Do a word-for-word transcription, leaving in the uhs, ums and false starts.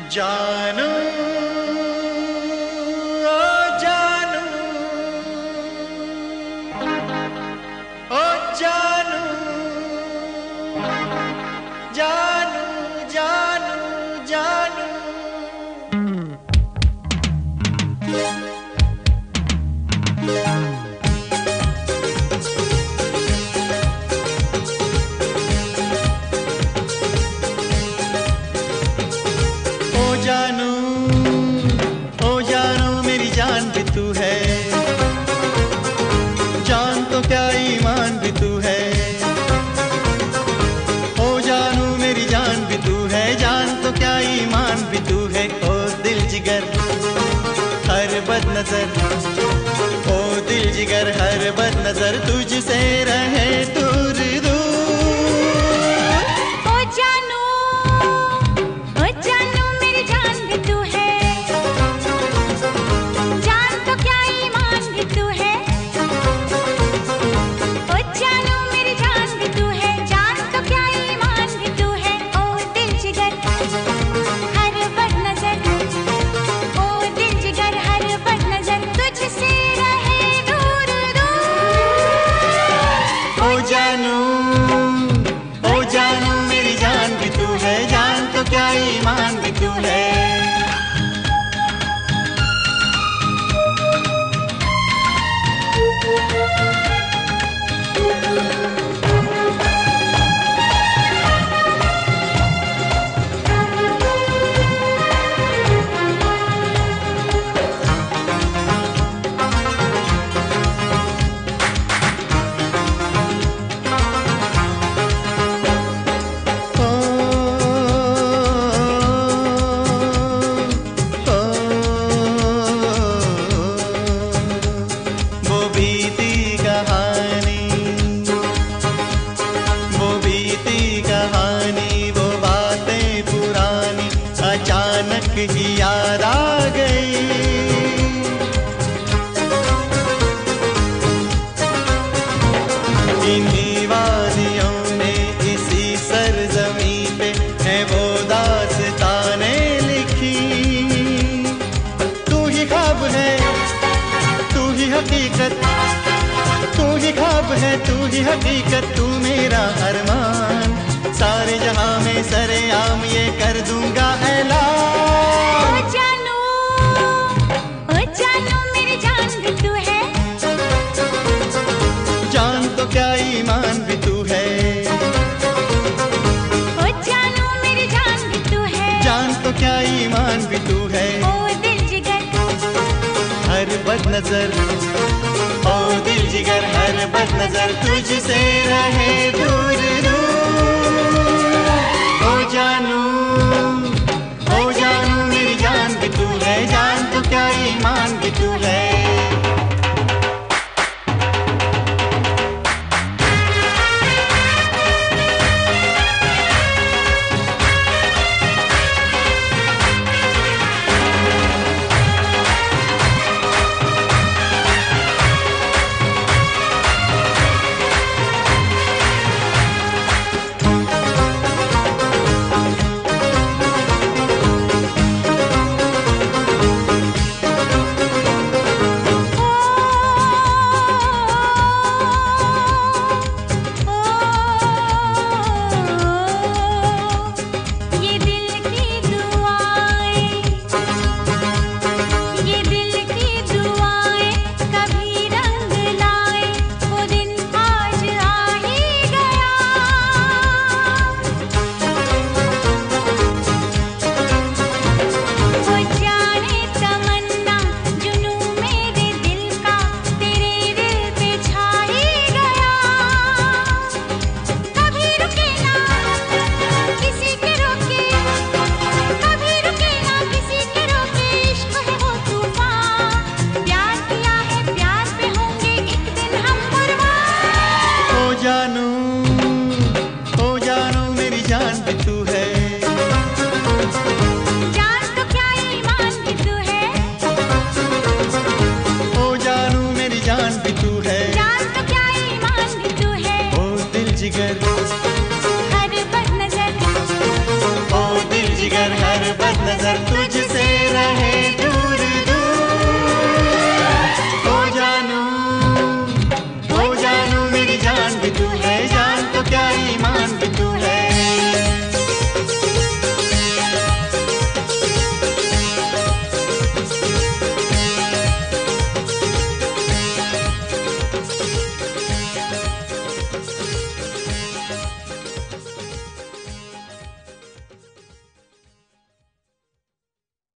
जानू ओ जानू ओ जानू जानू जानू जानू जानू ओ जानू मेरी जान भी तू है, जान तो क्या ईमान भी तू है। ओ जानू मेरी जान भी तू है, जान तो क्या ईमान भी तू है। ओ दिल जिगर हर बद नजर, ओ दिल जिगर हर बद नजर तुझसे रहे दूर दूर। ओ जानू ओ जानू मेरी जान भी तू है, जान तो क्या ईमान भी तू है। ओ जानू मेरी जान भी तू है, जान तो क्या ईमान भी तू है। ओ दिल जिगर हर बद नजर, ओ दिल जिगर हर बद नजर तुझसे रहे दूर दूर। ओ जानू ओ जानू मेरी जान भी तू है, जान तो क्या ईमान भी तू है। अचानक ही याद आ गई, इन्हीं वादियों में इसी सरजमी पे है वो दास्तानें लिखी। तू ही ख्वाब है तू ही हकीकत, तू ही ख्वाब है तू ही हकीकत, तू मेरा अरमान। सारे जहां में सरेआम ये कर दूंगा ऐलान। ओ जानू ओ जानू मेरी जान भी तू है, जान तो क्या ईमान भी तू है। ओ जानू मेरी जान भी तू है, जान तो क्या ईमान भी तू है। ओ दिल जिगर हर बद नजर, ओ दिल जिगर हर बद नजर तुझसे रहे दूर दूर। ओ जानू ओ जानू मेरी जान भी तू है, जान तो क्या ईमान भी तू है। जानू ओ जानू मेरी जान भी तू है, जान तो क्या ईमान भी तू है। ओ जानू मेरी जान भी तू है, जान तो क्या ईमान भी तू है। ओ दिल जिगर हर बद नजर, ओ दिल जिगर हर बद नजर तुझसे